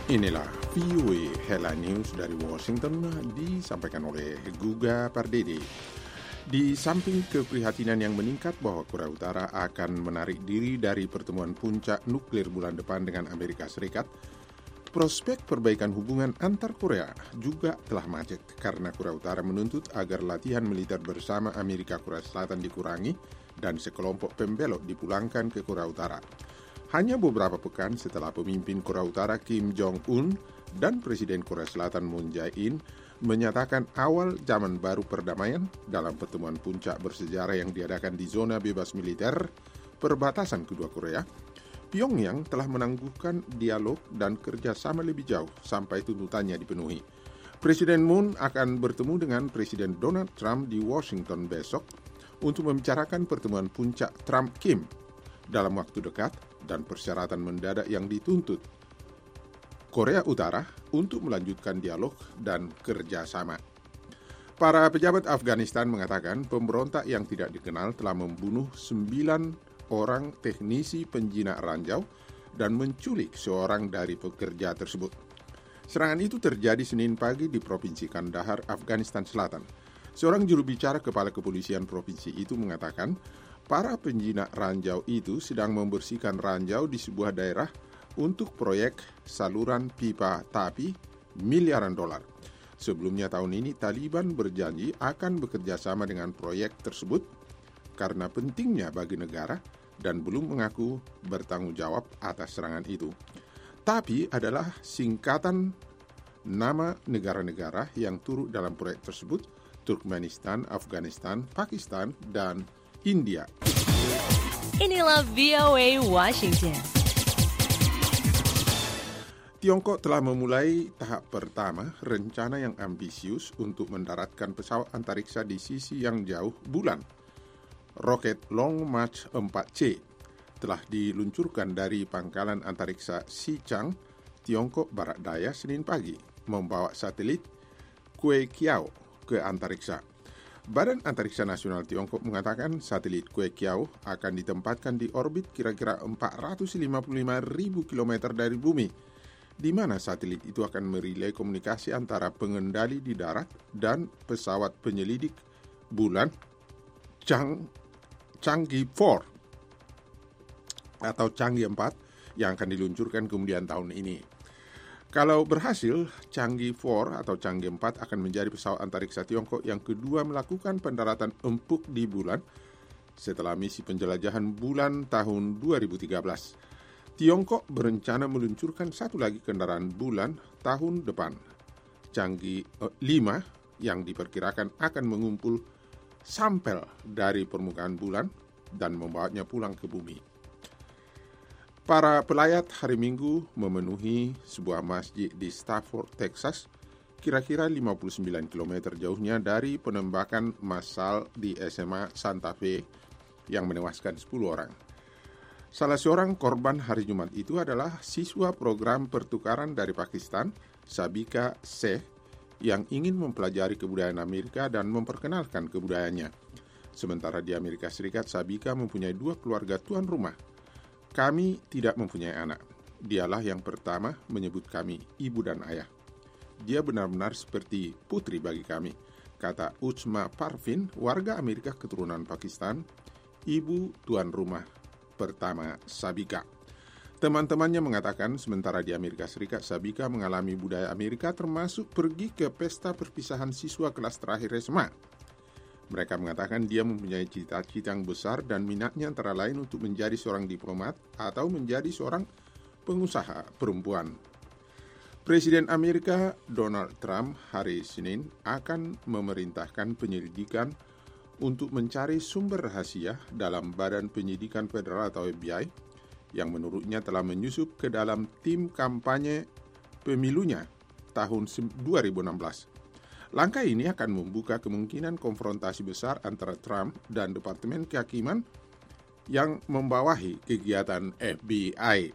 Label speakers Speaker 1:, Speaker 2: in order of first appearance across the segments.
Speaker 1: Inilah VOA Headline News dari Washington disampaikan oleh Guga Pardede. Di samping keprihatinan yang meningkat bahwa Korea Utara akan menarik diri dari pertemuan puncak nuklir bulan depan dengan Amerika Serikat, prospek perbaikan hubungan antar Korea juga telah macet karena Korea Utara menuntut agar latihan militer bersama Amerika Korea Selatan dikurangi dan sekelompok pembelot dipulangkan ke Korea Utara. Hanya beberapa pekan setelah pemimpin Korea Utara Kim Jong-un dan Presiden Korea Selatan Moon Jae-in menyatakan awal zaman baru perdamaian dalam pertemuan puncak bersejarah yang diadakan di zona bebas militer perbatasan kedua Korea, Pyongyang telah menangguhkan dialog dan kerjasama lebih jauh sampai tuntutannya dipenuhi. Presiden Moon akan bertemu dengan Presiden Donald Trump di Washington besok untuk membicarakan pertemuan puncak Trump-Kim dalam waktu dekat dan persyaratan mendadak yang dituntut Korea Utara untuk melanjutkan dialog dan kerjasama. Para pejabat Afghanistan mengatakan pemberontak yang tidak dikenal telah membunuh 9 orang teknisi penjinak ranjau dan menculik seorang dari pekerja tersebut. Serangan itu terjadi Senin pagi di Provinsi Kandahar, Afghanistan Selatan. Seorang juru bicara kepala kepolisian provinsi itu mengatakan para penjinak ranjau itu sedang membersihkan ranjau di sebuah daerah untuk proyek saluran pipa tapi miliaran dolar. Sebelumnya tahun ini Taliban berjanji akan bekerja sama dengan proyek tersebut karena pentingnya bagi negara dan belum mengaku bertanggung jawab atas serangan itu. Tapi adalah singkatan nama negara-negara yang turut dalam proyek tersebut: Turkmenistan, Afghanistan, Pakistan, dan India.
Speaker 2: Inilah VOA Washington.
Speaker 1: Tiongkok telah memulai tahap pertama rencana yang ambisius untuk mendaratkan pesawat antariksa di sisi yang jauh bulan. Roket Long March 4C telah diluncurkan dari pangkalan antariksa Xichang, Tiongkok Barat Daya Senin pagi, membawa satelit Kuekiao ke antariksa. Badan Antariksa Nasional Tiongkok mengatakan satelit Kuekiao akan ditempatkan di orbit kira-kira 455.000 km dari bumi, di mana satelit itu akan merelay komunikasi antara pengendali di darat dan pesawat penyelidik bulan Chang'e 4 atau Chang'e 4 yang akan diluncurkan kemudian tahun ini. Kalau berhasil, Chang'e 4 atau Chang'e 4 akan menjadi pesawat antariksa Tiongkok yang kedua melakukan pendaratan empuk di bulan setelah misi penjelajahan bulan tahun 2013. Tiongkok berencana meluncurkan satu lagi kendaraan bulan tahun depan, Chang'e 5, yang diperkirakan akan mengumpul sampel dari permukaan bulan dan membawanya pulang ke bumi. Para pelayat hari Minggu memenuhi sebuah masjid di Stafford, Texas, kira-kira 59 km jauhnya dari penembakan massal di SMA Santa Fe yang menewaskan 10 orang. Salah seorang korban hari Jumat itu adalah siswa program pertukaran dari Pakistan, Sabika Seh, yang ingin mempelajari kebudayaan Amerika dan memperkenalkan kebudayaannya. Sementara di Amerika Serikat, Sabika mempunyai 2 keluarga tuan rumah. Kami tidak mempunyai anak. Dialah yang pertama menyebut kami ibu dan ayah. Dia benar-benar seperti putri bagi kami, kata Utsma Parvin, warga Amerika keturunan Pakistan, ibu tuan rumah pertama Sabika. Teman-temannya mengatakan sementara di Amerika Serikat, Sabika mengalami budaya Amerika termasuk pergi ke pesta perpisahan siswa kelas terakhir SMA. Mereka mengatakan dia mempunyai cita-cita yang besar dan minatnya antara lain untuk menjadi seorang diplomat atau menjadi seorang pengusaha perempuan. Presiden Amerika Donald Trump hari Senin akan memerintahkan penyelidikan untuk mencari sumber rahasia dalam Badan Penyidikan Federal atau FBI yang menurutnya telah menyusup ke dalam tim kampanye pemilunya tahun 2016. Langkah ini akan membuka kemungkinan konfrontasi besar antara Trump dan Departemen Kehakiman yang membawahi kegiatan FBI.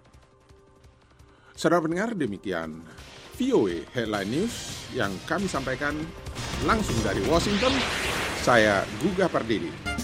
Speaker 1: Saudara pendengar, demikian VOA Headline News yang kami sampaikan langsung dari Washington. Saya Guga Pardede.